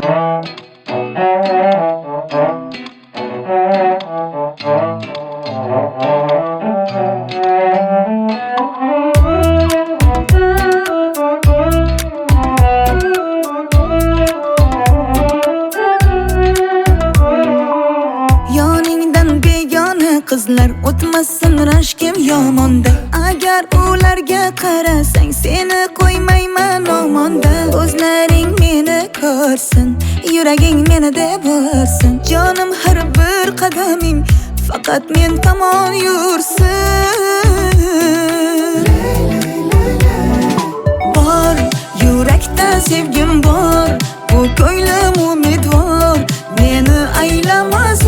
Qizlar o'tmasin rashkim yomonda. Agar ularga qarasang seni qo'ymayman omonda. Ko'zlaring meni ko'rsin, yuraging meni deb ursin. Jonim har bir qadaming faqat men tomon yursin. Bor yurakda sevgim bor, bu ko'nglim umidvor. Meni aylamas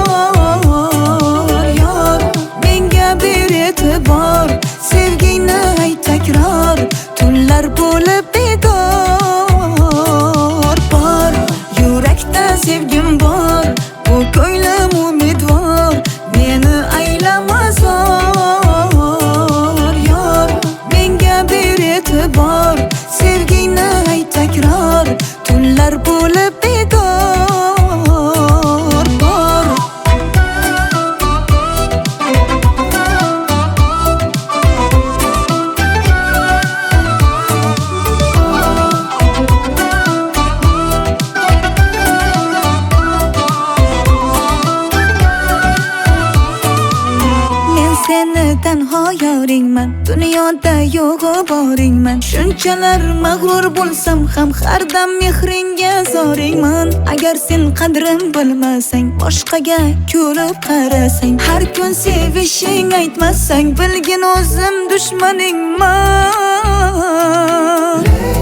bor, sevgingni ayt takror, tunlar bo'lib bedor. Bor, yurakda sevgim bor, bu ko'nglim umidvor. Meni aylamas yor, menga ber e'tibor. Sevgingni ayt takror, tunlar bo'lib bedor. Seni tanho yoringman, dunyoda yo'g'i boringman. Shunchalar mag'rur bo'lsam ham har dam mehringga zoringman. Agar sen qadrim bilmasang, boshqaga kulib qarasang, har kun sevishing aytmasang, bilgin o'zim dushmaningman.